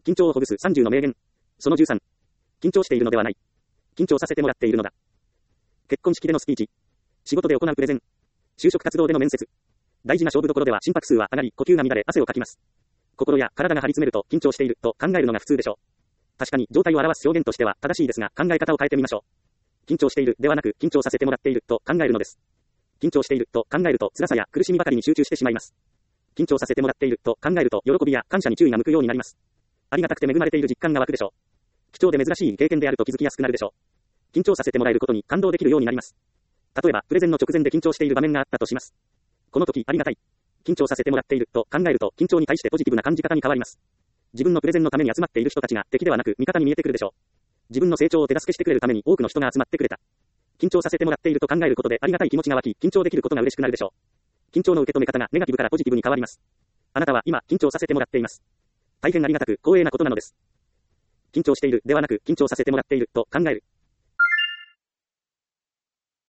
緊張をほぐす30の名言。その13。緊張しているのではない。緊張させてもらっているのだ。結婚式でのスピーチ。仕事で行うプレゼン。就職活動での面接。大事な勝負どころでは心拍数は上がり、呼吸が乱れ、汗をかきます。心や体が張り詰めると緊張していると考えるのが普通でしょう。確かに状態を表す表現としては正しいですが、考え方を変えてみましょう。緊張しているではなく、緊張させてもらっていると考えるのです。緊張していると考えると辛さや苦しみばかりに集中してしまいます。緊張させてもらっていると考えると喜びや感謝に注意が向くようになります。ありがたくて恵まれている実感が湧くでしょう。貴重で珍しい経験であると気づきやすくなるでしょう。緊張させてもらえることに感動できるようになります。例えば、プレゼンの直前で緊張している場面があったとします。この時、ありがたい。緊張させてもらっていると考えると、緊張に対してポジティブな感じ方に変わります。自分のプレゼンのために集まっている人たちが敵ではなく味方に見えてくるでしょう。自分の成長を手助けしてくれるために多くの人が集まってくれた。緊張させてもらっていると考えることでありがたい気持ちが湧き、緊張できることが嬉しくなるでしょう。緊張の受け止め方がネガティブからポジティブに変わります。あなたは今、緊張させてもらっています。大変ありがたく光栄なことなのです。緊張しているではなく、緊張させてもらっていると考える。